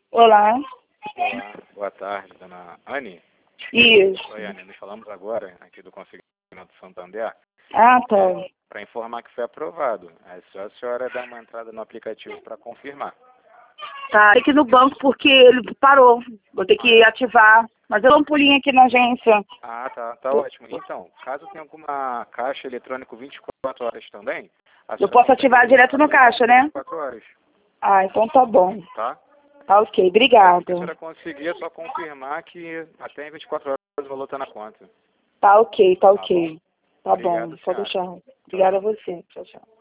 Olá. Olá, boa tarde, dona Anne. Isso. Oi, Anne, nos falamos agora aqui do Conselho do Santander Ah, tá. para informar que foi aprovado. É só a senhora dar uma entrada no aplicativo para confirmar. Tá, tem que ir no banco porque ele parou. Vou ter que ativar. Mas eu dou um pulinho aqui na agência. Ah, tá ótimo. Então, caso tenha alguma caixa eletrônico 24 horas também, a Eu senhora posso consegue ativar direto no caixa, né? 24 horas, Ah, então tá bom. tá? Tá ok, Se a obrigada. senhora conseguir, é só confirmar que até em 24 horas o valor está na conta. Tá ok, tá Tá ok. bom? Tá bom, Obrigado, pode senhora. deixar. Obrigada a você. Tchau, tchau.